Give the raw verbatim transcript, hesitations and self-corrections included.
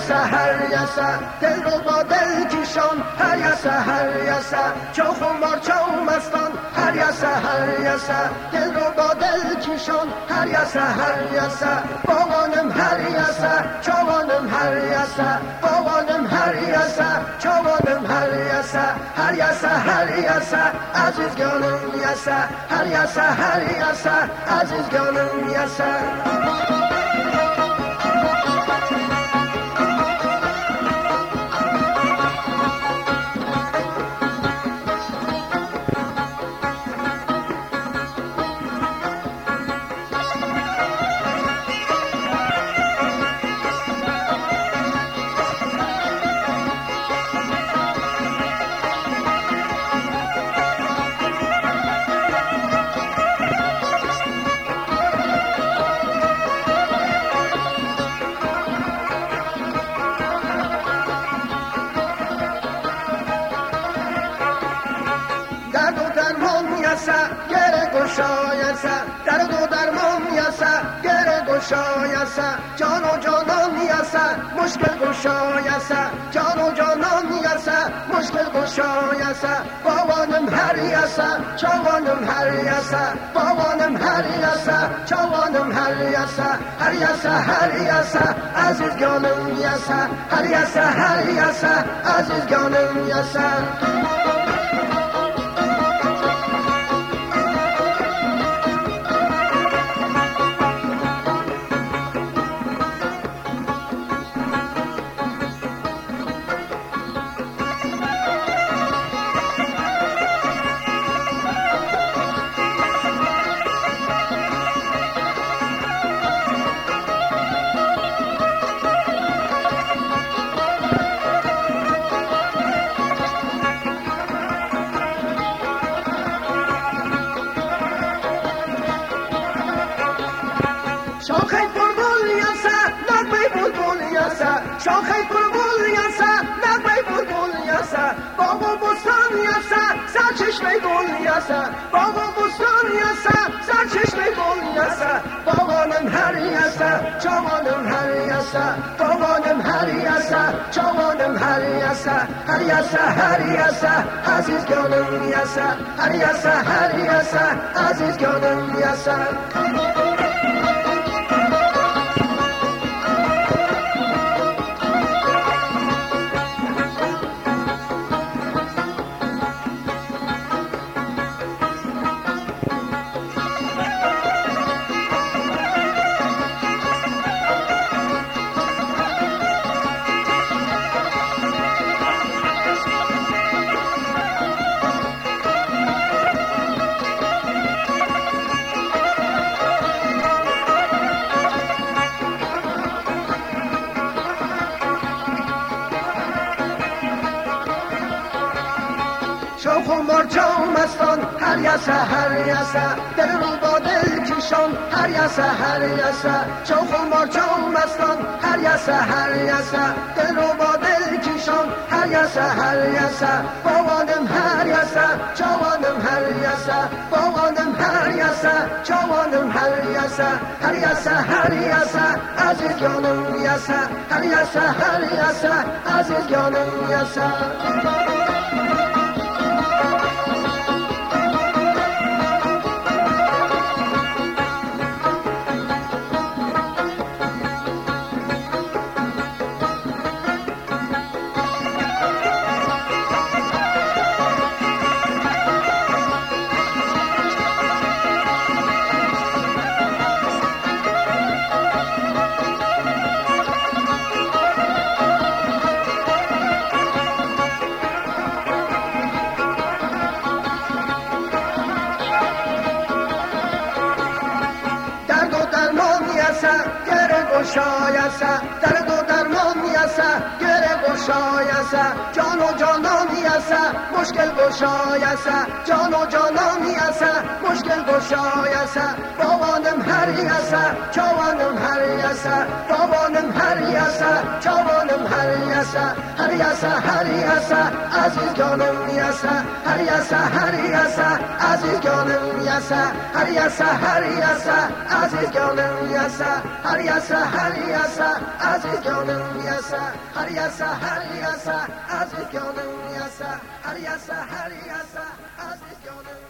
هر یسه دل رو با دل کشان هر یسه هر یسه چو خمار چو مستان هر یسه هر یسه دل رو با دل کشان هر یسه هر یسه باوانم هر یسه چوانم هر یسه باوانم هر یسه چوانم هر یسه هر یسه هر یسه عزیز گانم یسه هر یسه هر یسه عزیز گانم یسه درد و درمان یسه گره گشا یسه جان و جانان یسه مشکل گشا یسه جان و جانان یسه مشکل گشا یسه باوانم هر یسه چوانم هر یسه باوانم هر یسه چوانم هر یسه هر یسه هر یسه عزیز گانم یسه هر یسه هر یسه عزیز گانم یسه شاخه بلبل یسه نغمه بلبل یسه شاخه بلبل یسه نغمه بلبل یسه باغ و بستان یسه سرچشمه گل یسه باغ و بستان یسه سرچشمه گل یسه باغانم هر یسه چوانم هر یسه باغانم هر یسه چوانم هر یسه هر یسه هر یسه عزیز گانم یسه هر یسه هر یسه عزیز گانم یسه چو خمار چو مستان هر یسه هر یسه دل رو با دل کشان هر یسه هر یسه چو خمار چو مستان هر یسه هر یسه دل رو با دل کشان هر یسه هر یسه باوانم هر یسه چوانم هر یسه باوانم هر یسه چوانم هر یسه هر یسه هر یسه عزیز گانم یسه هر یسه هر یسه عزیز گانم یسه گشایسه درد و درمان یسه گره گشایسه جان و جانان یسه مشکل گشایسه جان و جانان یسه مشکل گشایسه بابانم هر یسه چوانم هر یسه بابانم هر یسه چوانم هر یسه هر یسه هر یسه عزیز جانم یسه هر یسه هر یسه عزیز جانم یسه هر یسه هر یسه عزیز جانم یسه هر یسه هر یسه عزیز جانم یسه هر یسه هر یسه عزیز جانم یسه هر یسه هر یسه عزیز جانم